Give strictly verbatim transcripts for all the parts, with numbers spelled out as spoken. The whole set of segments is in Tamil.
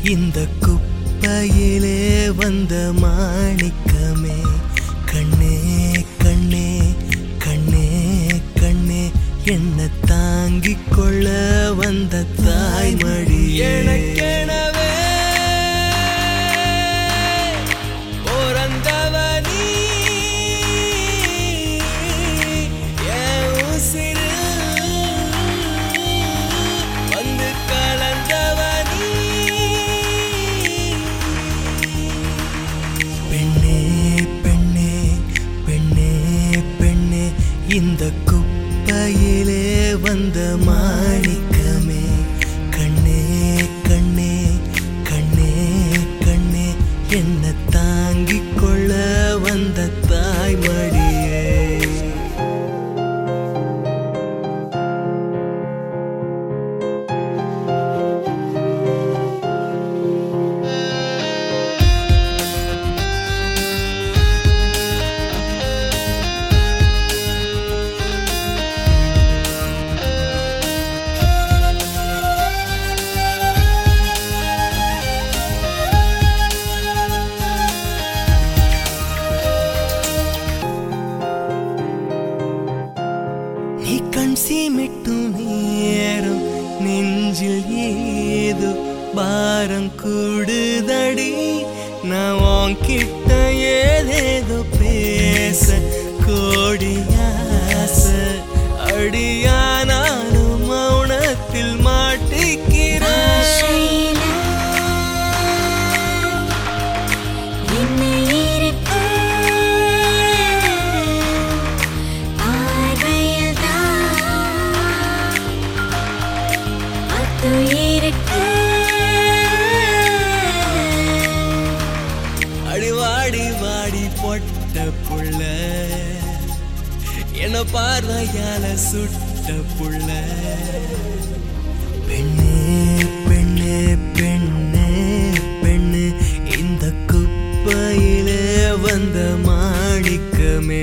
இந்த குப்பையிலே வந்த மாணிக்கமே கண்ணே கண்ணே கண்ணே கண்ணே என்ன தாங்கிக் கொள்ள வந்த தாய்மடி எனக்கெனவே பிறந்தவனி என் உசிரு வந்து கலந்தவனி பெண்ணே பெண்ணே பெண்ணே பெண்ணே இந்த குப்பையிலே வந்த மாணிக்கமே கண்ணே கண்ணே கண்ணே கண்ணே என்ன தாங்கிக் கொள்ள வந்த தாய்மடியே சீமிட்டும் நேரம் நெஞ்சில் ஏதோ பாரம் கூடுதடி நான் உன்கிட்ட ஏதேதோ பேச கோடி ஆசை அடியானாலும் மௌனத்தில் மாட்டிக்கிறேன் அடிவாடி வாடி பொட்ட புள்ள என்ன பார்வையால சுட்ட புள்ள பெண்ணே பெண்ணே பெண்ணே பெண்ணு இந்த குப்பையிலே வந்த மாணிக்கமே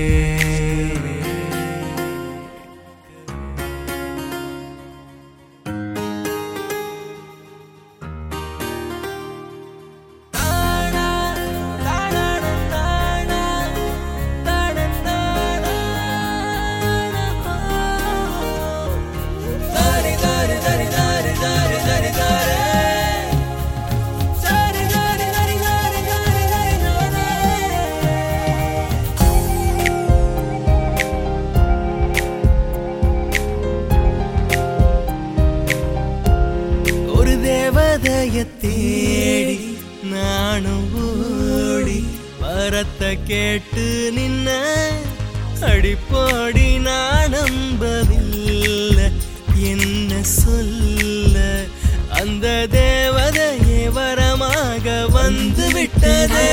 தேவதைய தேடி நானும் ஓடி வரத்தை கேட்டு நின்ன அடிப்போடி நான் நம்பவில்லை என்ன சொல்ல அந்த தேவதையே வரமாக வந்து விட்டதே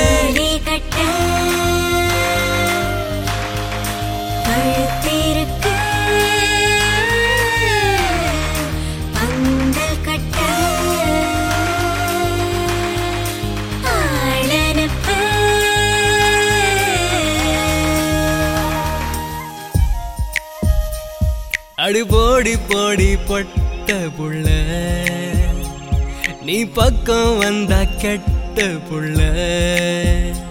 அடி போடி போடி பொட்ட புள்ள நீ பக்கம் வந்தா கெட்ட புள்ள